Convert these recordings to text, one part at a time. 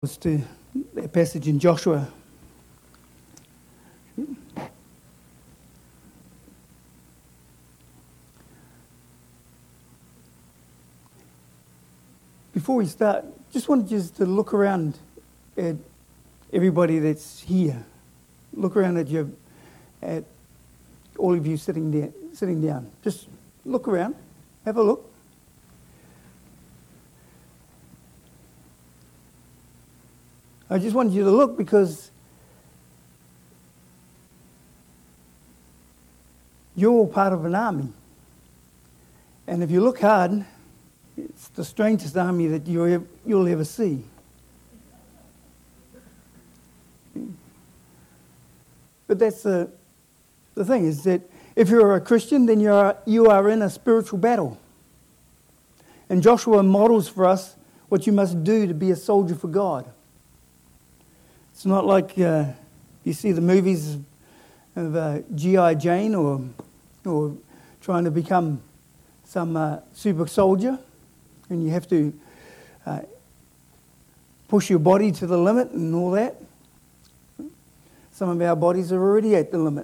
was to that passage in Joshua. Before we start, just wanted you to look around at everybody that's here. Look around at all of you sitting down. Just look around, have a look. I just wanted you to look because you're all part of an army. And if you look hard, it's the strangest army that you'll ever see. But that's the thing, is that if you're a Christian, then you are in a spiritual battle. And Joshua models for us what you must do to be a soldier for God. It's not like you see the movies of G.I. Jane or trying to become some super soldier, and you have to push your body to the limit and all that. Some of our bodies are already at the limit.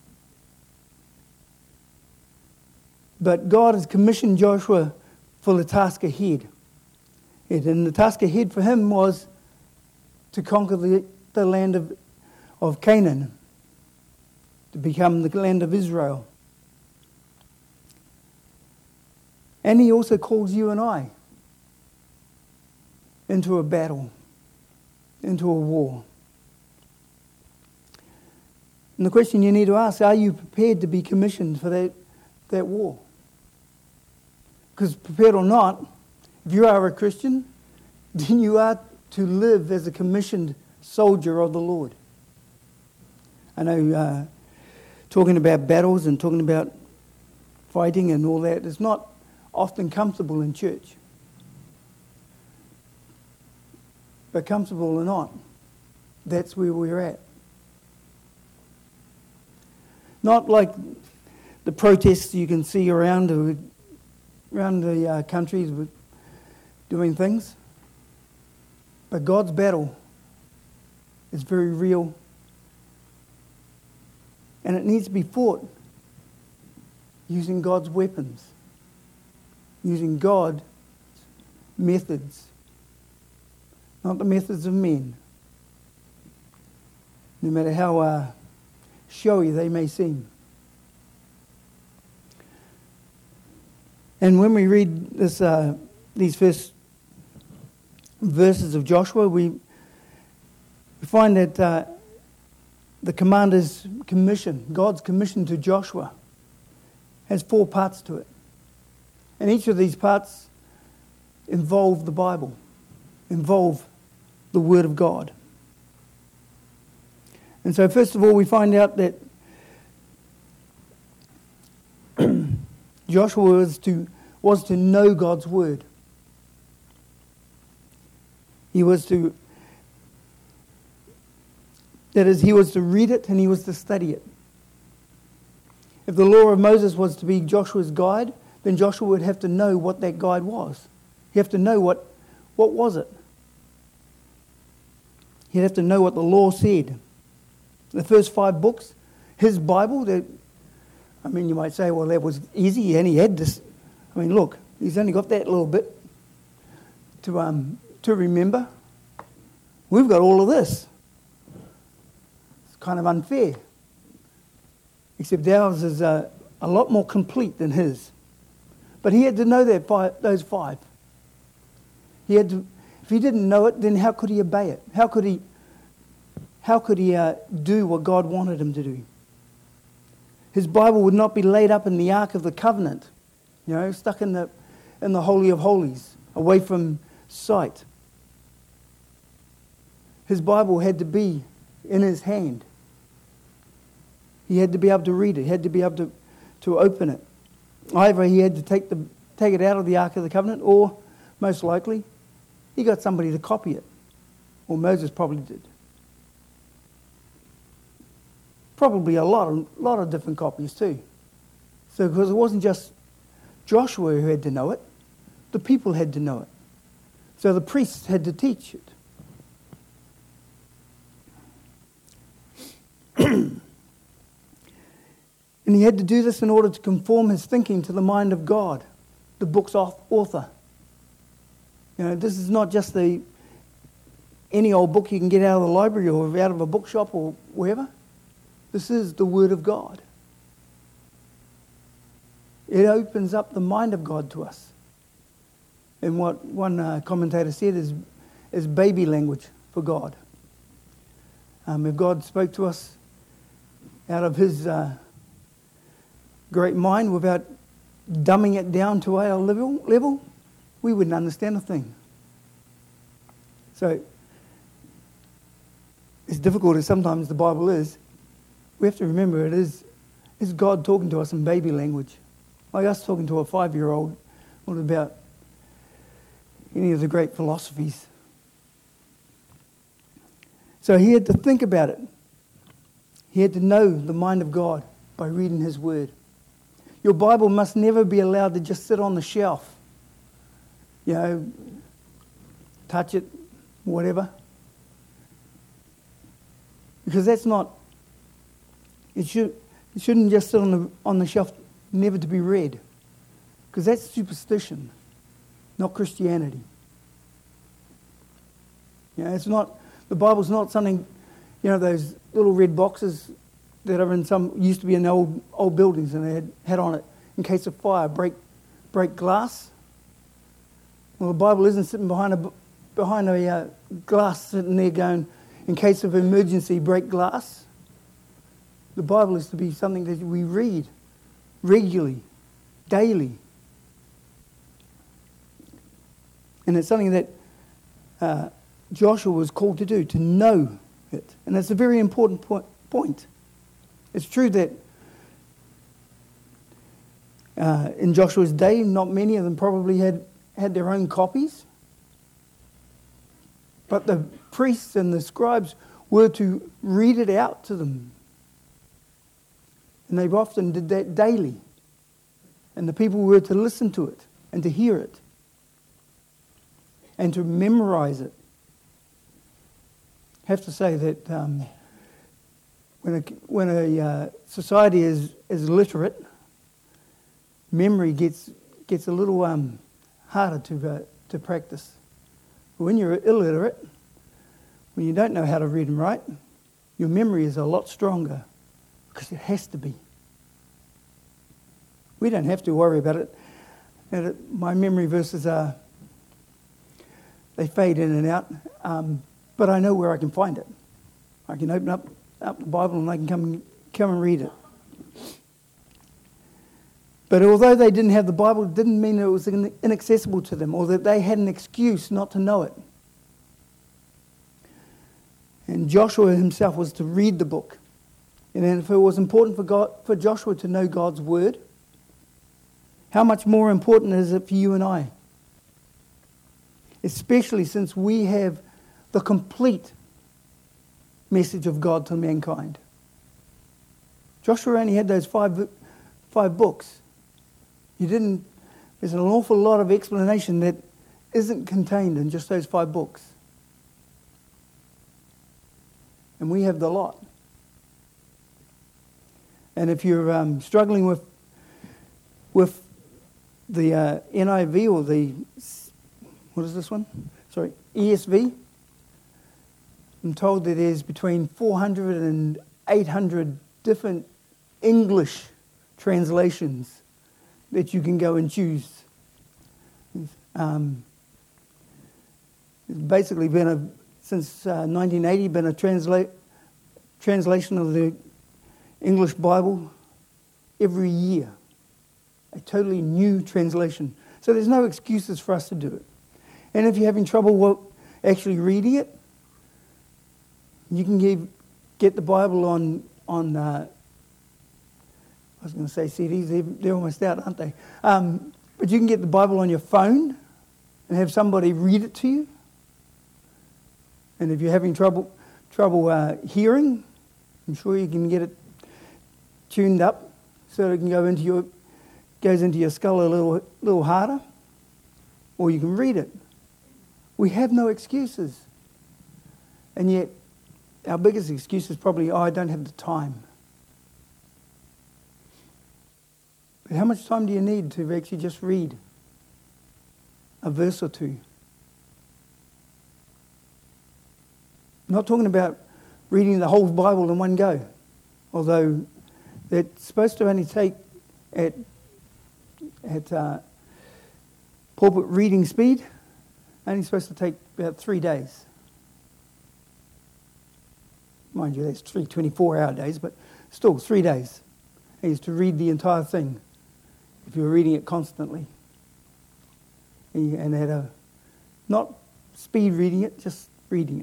But God has commissioned Joshua for the task ahead. And the task ahead for him was to conquer the land of Canaan, to become the land of Israel. And he also calls you and I into a battle, into a war. And the question you need to ask, are you prepared to be commissioned for that war? Because prepared or not, if you are a Christian, then you are to live as a commissioned soldier of the Lord. I know talking about battles and talking about fighting and all that is not often comfortable in church. But comfortable or not, that's where we're at. Not like the protests you can see around the countries with doing things. But God's battle is very real. And it needs to be fought using God's weapons, using God's methods, not the methods of men, no matter how showy they may seem. And when we read these first verses of Joshua, we find that the commander's commission, God's commission to Joshua, has 4 parts to it. And each of these parts involve the Bible, involve the Word of God. And so first of all, we find out that Joshua was to know God's Word. He was to read it and he was to study it. If the law of Moses was to be Joshua's guide, then Joshua would have to know what that guide was. He'd have to know what was it. He'd have to know what the law said. The first 5 books, his Bible, you might say, well, that was easy and he had this. Look, he's only got that little bit to remember. We've got all of this. It's kind of unfair. Except ours is a lot more complete than his. But he had to know those 5. If he didn't know it, then how could he obey it? How could he do what God wanted him to do? His Bible would not be laid up in the Ark of the Covenant, stuck in the Holy of Holies, away from sight. His Bible had to be in his hand. He had to be able to read it. He had to be able to open it. Either he had to take it out of the Ark of the Covenant, or most likely he got somebody to copy it. Or Moses probably did. Probably a lot of different copies too. So because it wasn't just Joshua who had to know it, the people had to know it. So the priests had to teach it. And he had to do this in order to conform his thinking to the mind of God, the book's author. This is not just any old book you can get out of the library or out of a bookshop or wherever. This is the Word of God. It opens up the mind of God to us. And what one commentator said is baby language for God. If God spoke to us out of his great mind without dumbing it down to our level, we wouldn't understand a thing. So, as difficult as sometimes the Bible is, we have to remember it is God talking to us in baby language. Like us talking to a 5-year-old, not about any of the great philosophies. So he had to think about it. He had to know the mind of God by reading his word. Your Bible must never be allowed to just sit on the shelf. Touch it, whatever. Because that's not, it shouldn't just sit on the shelf, never to be read. Because that's superstition, not Christianity. It's not, the Bible's not something, those little red boxes that are used to be in old buildings, and they had on it, in case of fire, break glass. Well, the Bible isn't sitting behind a glass sitting there going, in case of emergency, break glass. The Bible is to be something that we read regularly, daily. And it's something that Joshua was called to do, to know it. And that's a very important point. It's true that in Joshua's day, not many of them probably had their own copies. But the priests and the scribes were to read it out to them. And they often did that daily. And the people were to listen to it and to hear it and to memorize it. I have to say that when a society is literate, memory gets a little harder to practice. But when you're illiterate, when you don't know how to read and write, your memory is a lot stronger because it has to be. We don't have to worry about it. My memory verses they fade in and out, but I know where I can find it. I can open up the Bible and I can come and read it. But although they didn't have the Bible, it didn't mean it was inaccessible to them or that they had an excuse not to know it. And Joshua himself was to read the book. And if it was important for Joshua to know God's word, how much more important is it for you and I? Especially since we have the complete message of God to mankind. Joshua only had those five books. There's an awful lot of explanation that isn't contained in just those 5 books. And we have the lot. And if you're struggling with the NIV or the, what is this one? Sorry, ESV, I'm told that there's between 400 and 800 different English translations that you can go and choose. It's basically been since 1980, been a translation of the English Bible every year. A totally new translation. So there's no excuses for us to do it. And if you're having trouble actually reading it, you can get the Bible on I was going to say CDs, they're almost out, aren't they? But you can get the Bible on your phone and have somebody read it to you. And if you're having trouble hearing, I'm sure you can get it tuned up so it can goes into your skull a little harder. Or you can read it. We have no excuses. And yet, our biggest excuse is probably, I don't have the time. But how much time do you need to actually just read a verse or two? I'm not talking about reading the whole Bible in one go, although it's supposed to only take at pulpit reading speed, only supposed to take about 3 days. Mind you, that's 3 24-hour days, but still 3 days. I used to read the entire thing if you were reading it constantly. And had not speed reading it, just reading it.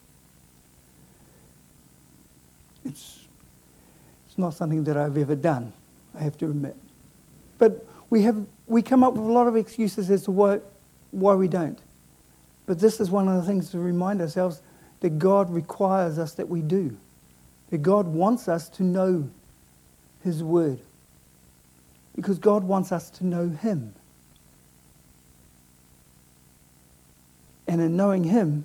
It's not something that I've ever done, I have to admit. But we come up with a lot of excuses as to why we don't. But this is one of the things to remind ourselves that God requires us that we do. That God wants us to know His Word. Because God wants us to know Him. And in knowing Him,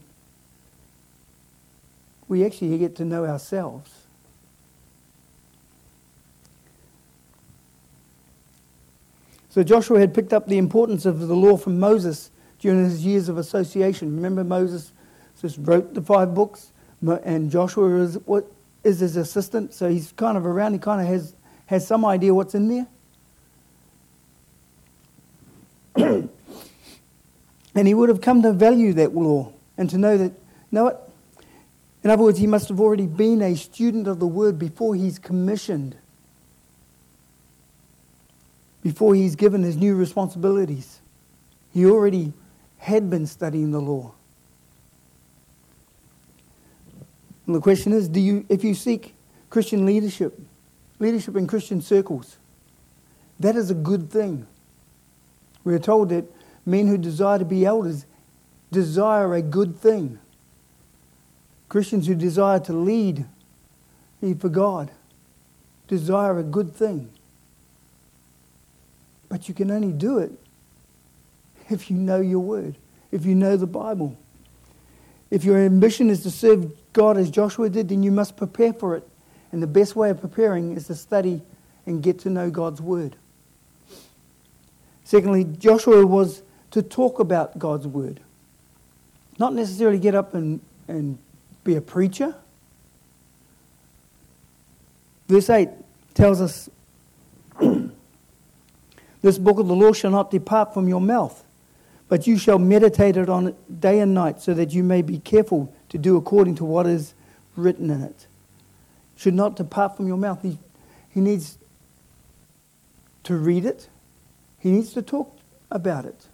we actually get to know ourselves. So Joshua had picked up the importance of the law from Moses during his years of association. Remember, Moses just wrote the 5 books, and Joshua is his assistant, so he's kind of around. He kind of has some idea what's in there. And he would have come to value that law and to know it. In other words, he must have already been a student of the Word before he's commissioned, before he's given his new responsibilities. He already had been studying the law. And the question is, if you seek Christian leadership in Christian circles, that is a good thing. We are told that men who desire to be elders desire a good thing. Christians who desire to lead for God desire a good thing. But you can only do it if you know your Word, if you know the Bible. If your ambition is to serve God as Joshua did, then you must prepare for it. And the best way of preparing is to study and get to know God's Word. Secondly, Joshua was to talk about God's Word. Not necessarily get up and be a preacher. Verse 8 tells us, this book of the law shall not depart from your mouth, but you shall meditate on it day and night, so that you may be careful to do according to what is written in it. Should not depart from your mouth. He needs to read it. He needs to talk about it.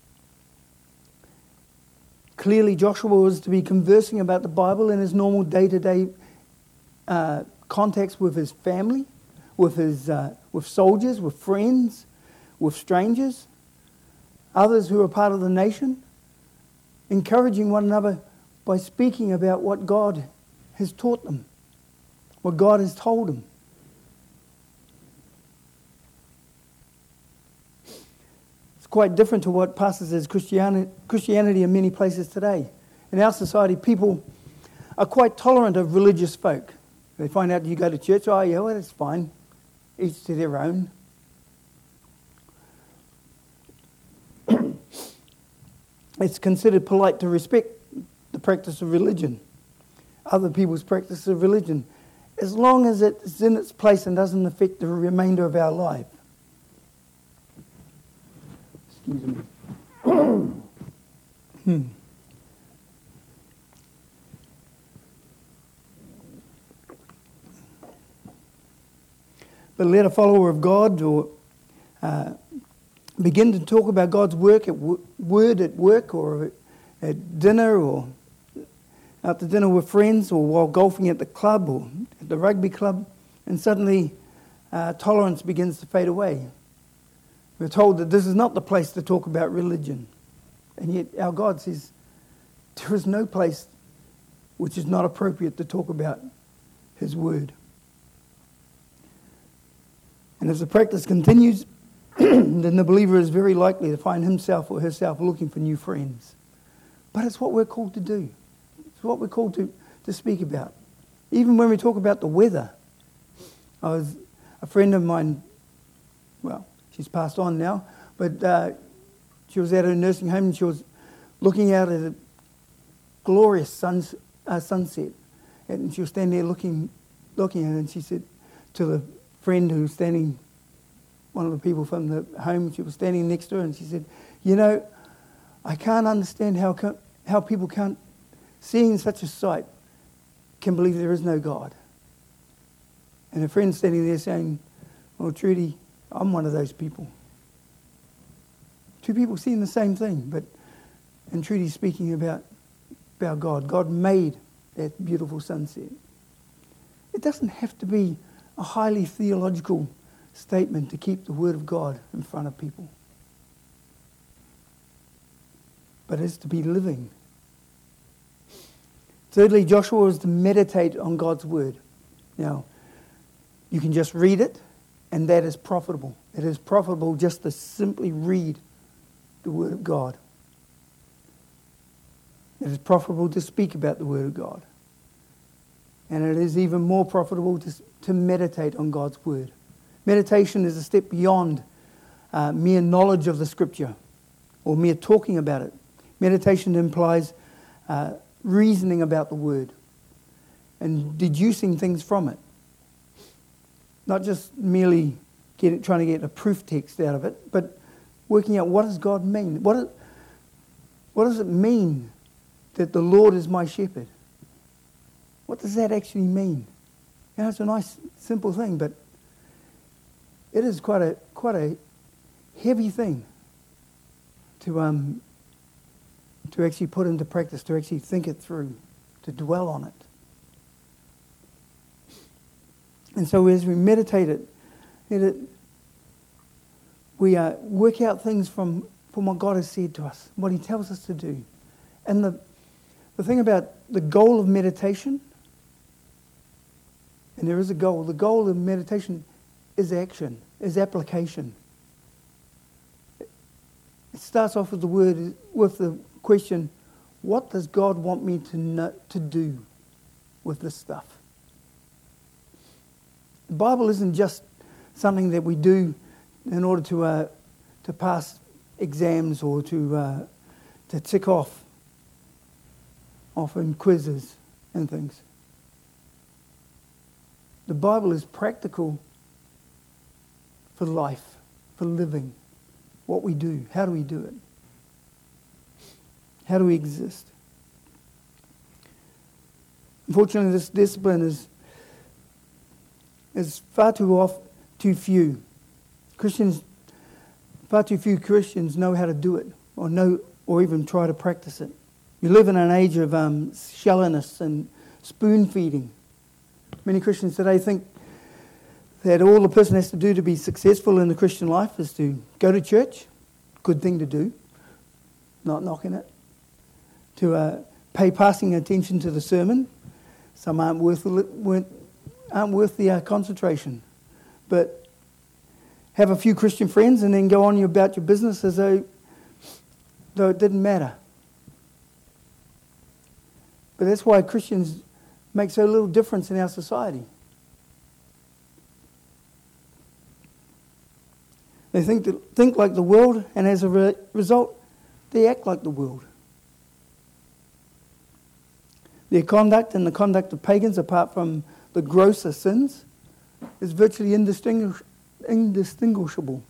Clearly, Joshua was to be conversing about the Bible in his normal day-to-day context with his family, with soldiers, with friends, with strangers, others who are part of the nation, encouraging one another by speaking about what God has taught them, what God has told them. It's quite different to what passes as Christianity in many places today. In our society, people are quite tolerant of religious folk. They find out you go to church, oh yeah, well, that's fine. Each to their own. It's considered polite to respect the practice of religion, other people's practice of religion, as long as it's in its place and doesn't affect the remainder of our life. Excuse me. But let a follower of God or begin to talk about God's word at work or at dinner or after dinner with friends or while golfing at the club or at the rugby club, and suddenly tolerance begins to fade away. We're told that this is not the place to talk about religion. And yet our God says there is no place which is not appropriate to talk about His Word. And as the practice continues, then the believer is very likely to find himself or herself looking for new friends. But it's what we're called to do. It's what we're called to speak about. Even when we talk about the weather. A friend of mine, well, she's passed on now, but she was at her nursing home and she was looking out at a glorious sunset. And she was standing there looking at it, and she said to the friend who was standing, one of the people from the home, she was standing next to her, and she said, you know, I can't understand how people can't, seeing such a sight, can believe there is no God. And her friend standing there saying, well, Trudy, I'm one of those people. Two people seeing the same thing, and Trudy's speaking about God. God made that beautiful sunset. It doesn't have to be a highly theological statement to keep the Word of God in front of people. But it's to be living. Thirdly, Joshua is to meditate on God's Word. Now, you can just read it, and that is profitable. It is profitable just to simply read the Word of God. It is profitable to speak about the Word of God. And it is even more profitable to meditate on God's Word. Meditation is a step beyond mere knowledge of the Scripture or mere talking about it. Meditation implies reasoning about the Word and deducing things from it. Not just merely trying to get a proof text out of it, but working out, what does God mean? What does it mean that the Lord is my shepherd? What does that actually mean? You know, it's a nice, simple thing, but it is quite a heavy thing to actually put into practice, to actually think it through, to dwell on it. And so as we meditate it, we work out things from what God has said to us, what He tells us to do. And the thing about the goal of meditation, and there is a goal, the goal of meditation is action, is application. It starts off with the question, what does God want me to do with this stuff? The Bible isn't just something that we do in order to pass exams or to tick off in quizzes and things. The Bible is practical for life, for living, what we do, how do we do it? How do we exist? Unfortunately, this discipline is far too few Christians know how to do it, or even try to practice it. We live in an age of shallowness and spoon feeding. Many Christians today think that all the person has to do to be successful in the Christian life is to go to church, good thing to do, not knocking it, to pay passing attention to the sermon. Some aren't worth the concentration, but have a few Christian friends and then go on about your business as though it didn't matter. But that's why Christians make so little difference in our society. They think like the world, and as a result, they act like the world. Their conduct and the conduct of pagans, apart from the grosser sins, is virtually indistinguishable.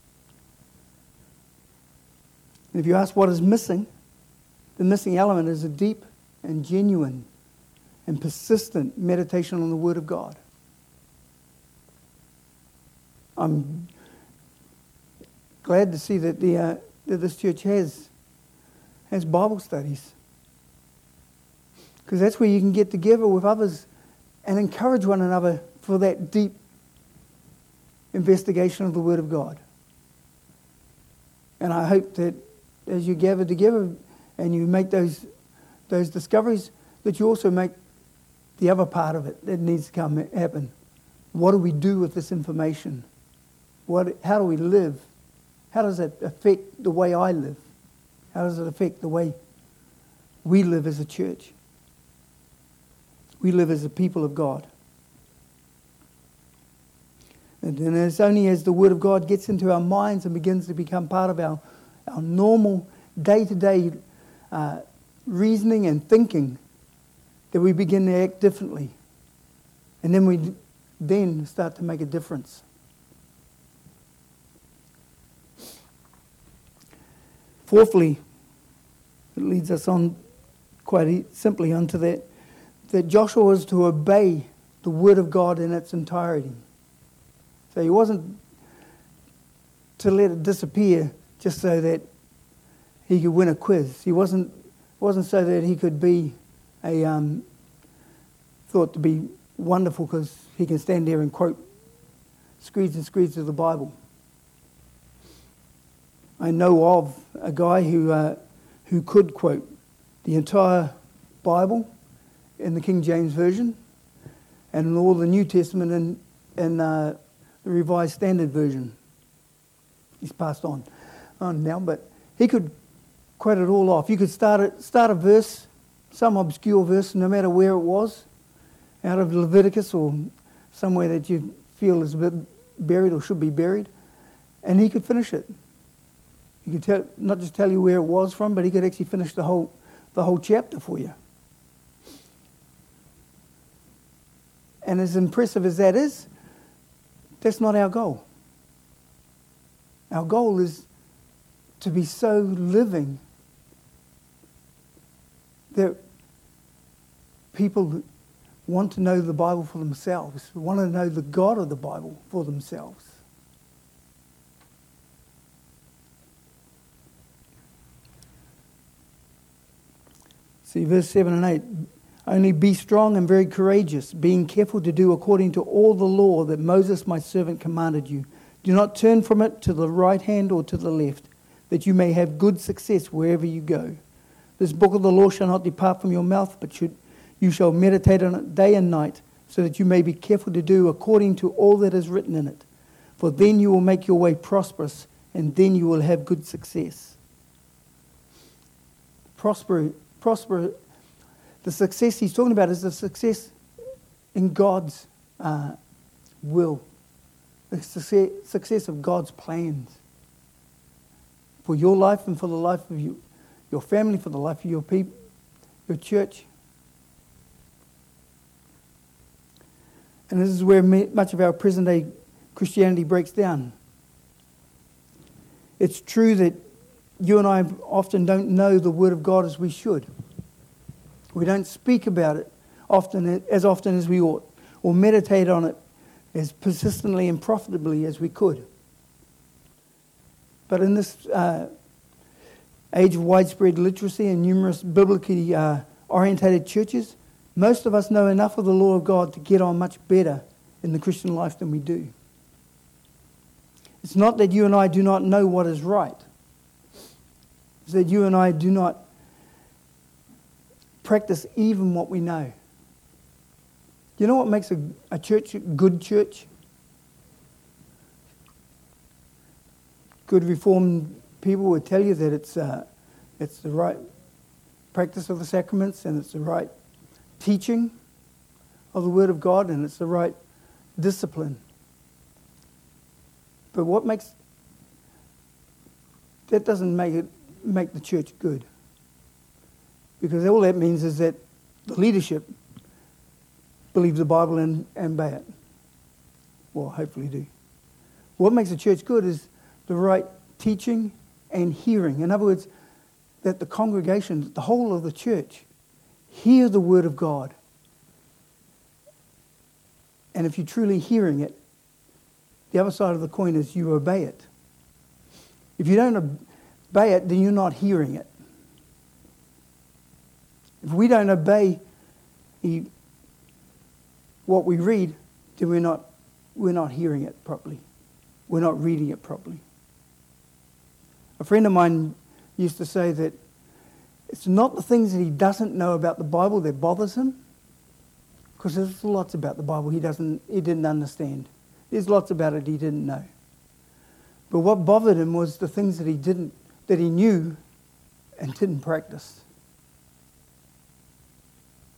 And if you ask what is missing, the missing element is a deep and genuine and persistent meditation on the Word of God. I'm glad to see that that this church has Bible studies, because that's where you can get together with others and encourage one another for that deep investigation of the Word of God. And I hope that as you gather together and you make those discoveries, that you also make the other part of it that needs to happen. What do we do with this information? How do we live? How does it affect the way I live? How does it affect the way we live as a church? We live as a people of God. it. And it's only as the Word of God gets into our minds and begins to become part of our normal day-to-day reasoning and thinking that we begin to act differently. And then we then start to make a difference. Fourthly, it leads us on quite simply onto that Joshua was to obey the Word of God in its entirety. So he wasn't to let it disappear just so that he could win a quiz. He wasn't so that he could be thought to be wonderful because he can stand there and quote screeds and screeds of the Bible. I know of a guy who could quote the entire Bible in the King James Version and in all the New Testament in the Revised Standard Version. He's passed on now, but he could quote it all off. You could start a verse, some obscure verse, no matter where it was, out of Leviticus or somewhere that you feel is a bit buried or should be buried, and he could finish it. He could not just tell you where it was from, but he could actually finish the whole chapter for you. And as impressive as that is, that's not our goal. Our goal is to be so living that people want to know the Bible for themselves, want to know the God of the Bible for themselves. See, verse 7 and 8. Only be strong and very courageous, being careful to do according to all the law that Moses my servant commanded you. Do not turn from it to the right hand or to the left, that you may have good success wherever you go. This book of the law shall not depart from your mouth, but you shall meditate on it day and night, so that you may be careful to do according to all that is written in it. For then you will make your way prosperous, and then you will have good success. The success he's talking about is the success in God's will, the success of God's plans for your life and for the life of your family, for the life of your people, your church. And this is where much of our present-day Christianity breaks down. It's true that you and I often don't know the Word of God as we should. We don't speak about it as often as we ought, or meditate on it as persistently and profitably as we could. But in this age of widespread literacy and numerous biblically orientated churches, most of us know enough of the law of God to get on much better in the Christian life than we do. It's not that you and I do not know what is right. It's that you and I do not practice even what we know. You know what makes a church a good church? Good Reformed people would tell you that it's the right practice of the sacraments, and it's the right teaching of the Word of God, and it's the right discipline. But that doesn't make the church good. Because all that means is that the leadership believe the Bible and obey it. Well, hopefully do. What makes a church good is the right teaching and hearing. In other words, that the congregation, the whole of the church, hear the Word of God. And if you're truly hearing it, the other side of the coin is you obey it. If you don't obey it, then you're not hearing it. If we don't obey what we read, then we're not hearing it properly. We're not reading it properly. A friend of mine used to say that it's not the things that he doesn't know about the Bible that bothers him, because there's lots about the Bible he didn't understand. There's lots about it he didn't know. But what bothered him was the things that he knew and didn't practice.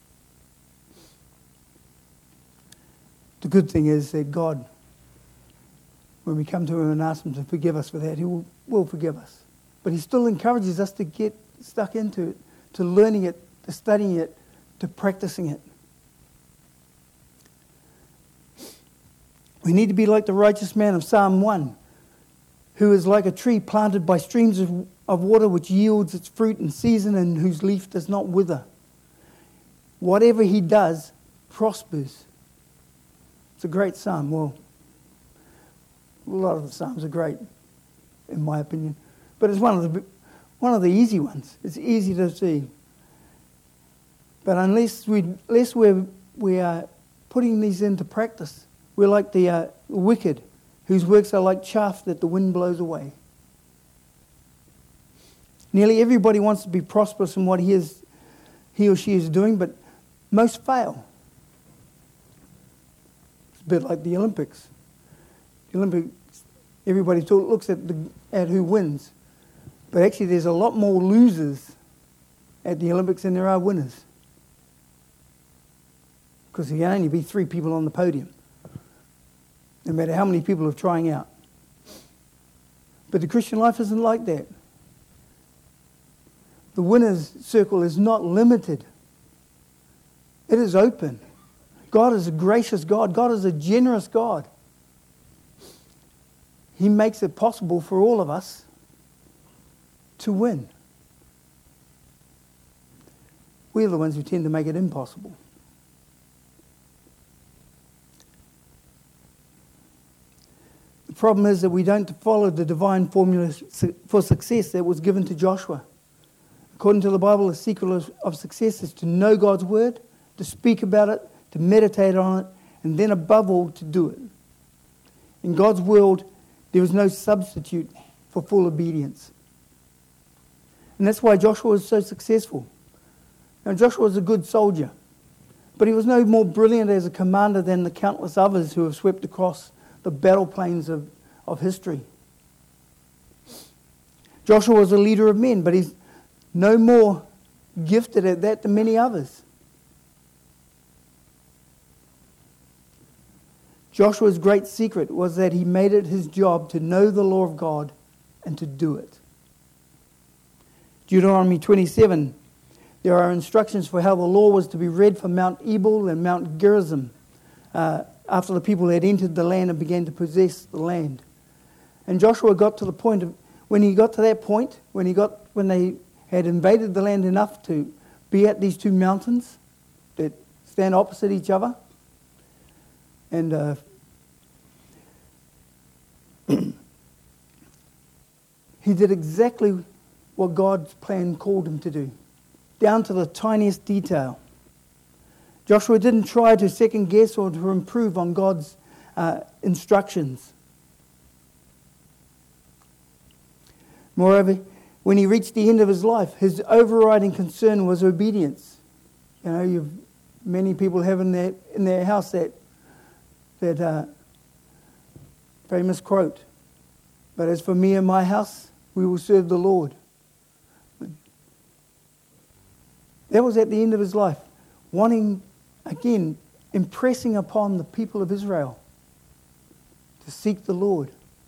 The good thing is that God when we come to him and ask him to forgive us for that, he will forgive us. But he still encourages us to get stuck into it, to learning it, to studying it, to practicing it. We need to be like the righteous man of Psalm 1, who is like a tree planted by streams of water, which yields its fruit in season and whose leaf does not wither. Whatever he does prospers. It's a great psalm. Well, a lot of the psalms are great, in my opinion. But it's one of the easy ones. It's easy to see. But unless we are putting these into practice, we're like the wicked, whose works are like chaff that the wind blows away. Nearly everybody wants to be prosperous in what he or she is doing, but most fail. It's a bit like the Olympics. The Olympics, everybody looks at who wins. But actually there's a lot more losers at the Olympics than there are winners. Because there can only be 3 people on the podium, no matter how many people are trying out. But the Christian life isn't like that. The winner's circle is not limited. It is open. God is a gracious God. God is a generous God. He makes it possible for all of us to win. We're the ones who tend to make it impossible. The problem is that we don't follow the divine formula for success that was given to Joshua. According to the Bible, the secret of success is to know God's word, to speak about it, to meditate on it, and then above all, to do it. In God's world, there is no substitute for full obedience. And that's why Joshua was so successful. Now, Joshua was a good soldier, but he was no more brilliant as a commander than the countless others who have swept across the battle plains of history. Joshua was a leader of men, but he's no more gifted at that than many others. Joshua's great secret was that he made it his job to know the law of God and to do it. Deuteronomy 27, there are instructions for how the law was to be read for Mount Ebal and Mount Gerizim after the people had entered the land and began to possess the land. And Joshua got to the point of, when they had invaded the land enough to be at these 2 mountains that stand opposite each other, and he did exactly what God's plan called him to do, down to the tiniest detail. Joshua didn't try to second guess or to improve on God's instructions. Moreover, when he reached the end of his life, his overriding concern was obedience. You know, many people have in their house that famous quote, "But as for me and my house, we will serve the Lord." That was at the end of his life, wanting, again, impressing upon the people of Israel to seek the Lord,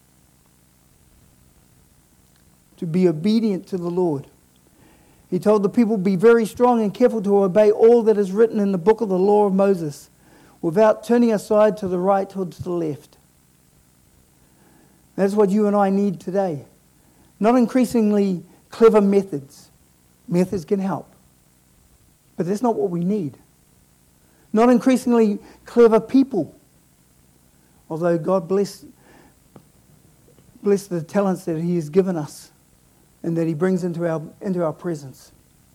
to be obedient to the Lord. He told the people, "Be very strong and careful to obey all that is written in the book of the law of Moses, without turning aside to the right or to the left." That's what you and I need today. Not increasingly clever methods. Methods can help, but that's not what we need. Not increasingly clever people, although God bless the talents that He has given us and that He brings into our presence.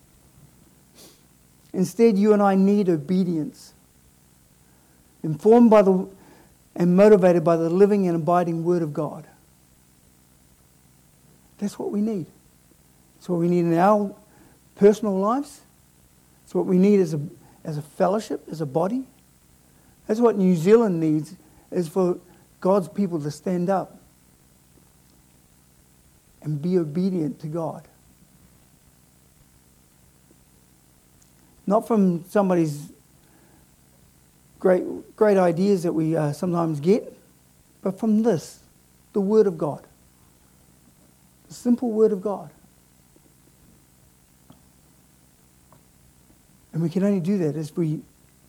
Instead, you and I need obedience, informed by and motivated by the living and abiding Word of God. That's what we need. It's what we need in our personal lives. It's what we need as a fellowship, as a body. That's what New Zealand needs, is for God's people to stand up and be obedient to God. Not from somebody's great ideas that we sometimes get, but from this, the Word of God. The simple Word of God. And we can only do that as we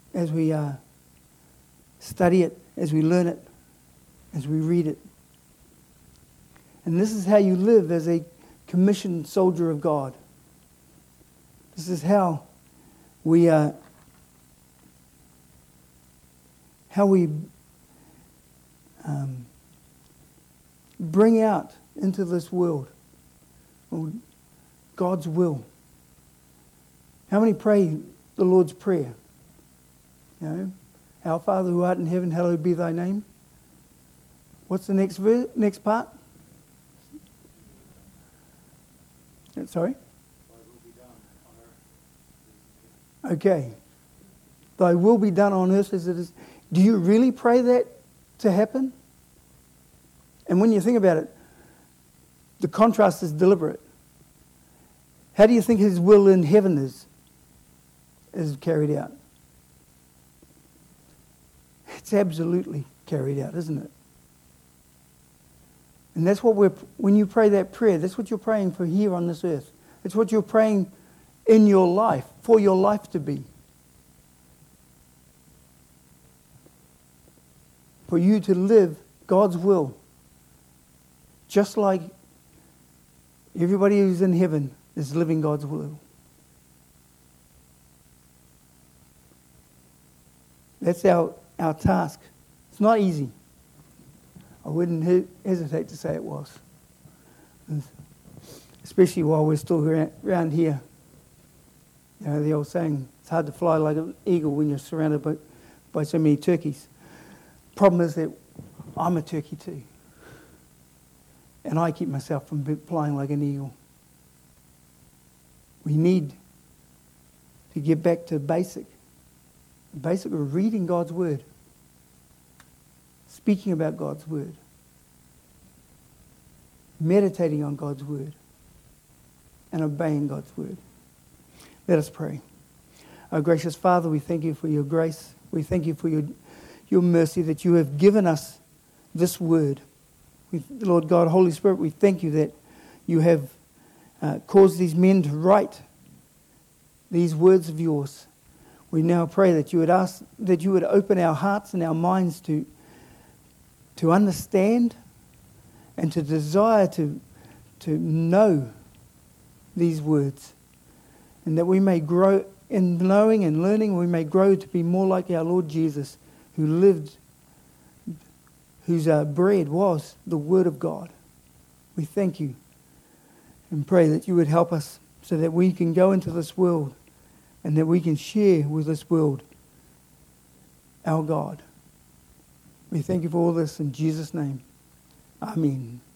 study it, as we learn it, as we read it. And this is how you live as a commissioned soldier of God. This is how we bring out into this world God's will. How many pray the Lord's Prayer? You know, Our Father who art in heaven, hallowed be thy name. What's the next part? Sorry? Okay. Thy will be done on earth as it is. Do you really pray that to happen? And when you think about it, the contrast is deliberate. How do you think His will in heaven is carried out? It's absolutely carried out, isn't it? And that's what when you pray that prayer, that's what you're praying for here on this earth. It's what you're praying in your life, for your life to be. For you to live God's will, just like everybody who's in heaven is living God's will. That's our task. It's not easy. I wouldn't hesitate to say it was. Especially while we're still around here. You know, the old saying, it's hard to fly like an eagle when you're surrounded by so many turkeys. Problem is that I'm a turkey too. And I keep myself from flying like an eagle. We need to get back to basic of reading God's Word. Speaking about God's Word. Meditating on God's Word. And obeying God's Word. Let us pray. Our gracious Father, we thank you for your grace. We thank you for your mercy that you have given us this Word. Lord God, Holy Spirit, we thank you that you have caused these men to write these words of yours. We now pray that you would open our hearts and our minds to understand and to desire to know these words. And that we may grow in knowing and learning, we may grow to be more like our Lord Jesus, who lived, whose bread was the Word of God. We thank you and pray that you would help us so that we can go into this world and that we can share with this world our God. We thank you for all this in Jesus' name. Amen.